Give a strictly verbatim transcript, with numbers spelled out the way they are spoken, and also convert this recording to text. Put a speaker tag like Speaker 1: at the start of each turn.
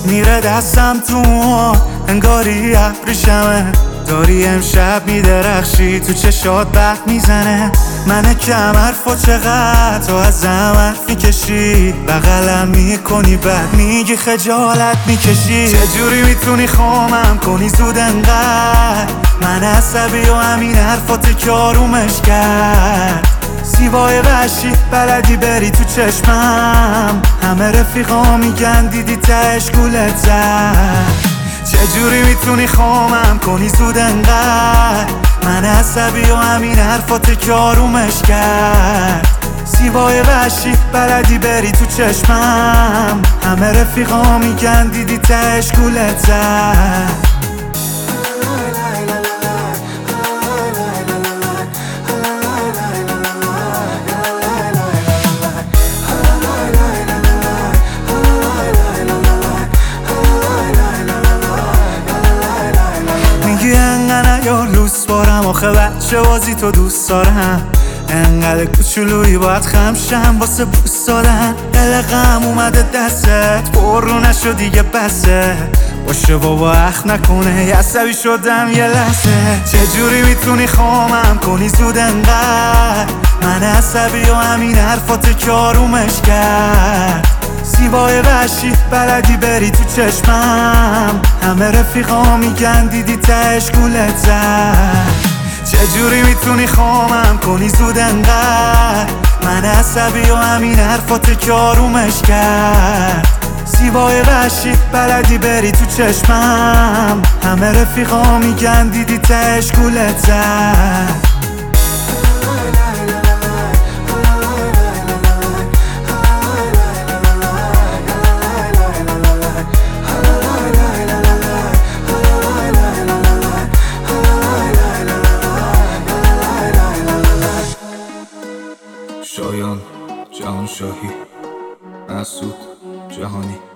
Speaker 1: میره دستم تو موها انگاری ابریشمه، داری امشب میدرخشی تو چشات برق میزنه. من کم حرف و چقدر تو از زحمت میکشی، بغلم میکنی بعد میگی خجالت میکشی. چجوری میتونی خامم کنی زود انقدر؟ من عصبی و همین حرفات که آرومش کرد. زیبای وحشی بلدی بری تو چشمم، همه رفیقا میگن دیدی تهش گولت زد. چجوری میتونی خامم کنی زود انقدر؟ من عصبی و همین حرفات که آرومش کرد. زیبای وحشی بلدی بری تو چشمم، همه رفیقا میگن دیدی تهش گولت زد. یا لوس بارم آخه بچه بازی تو دوست دارم، انقدر کوچولویی باید خمشم واسه بوست دادن. قلقم اومده دستت پر رو نشو دیگه بسه، باشه بابا اخ نکنه عصبی شدم یه لحظه. چجوری میتونی خامم کنی زود انقدر؟ من عصبی و همین حرفات که آرومش کرد. زیبای وحشی بلدی بری تو چشمم، همه رفیقا میگن دیدی تهش گولت زد. چجوری میتونی خامم کنی زود انقدر؟ من عصبی و همین حرفات که آرومش کرد. زیبای وحشی بلدی بری تو چشمم، همه رفیقا میگن دیدی تهش گولت زد.
Speaker 2: شایان جهان شاهی، مسعود جهانی.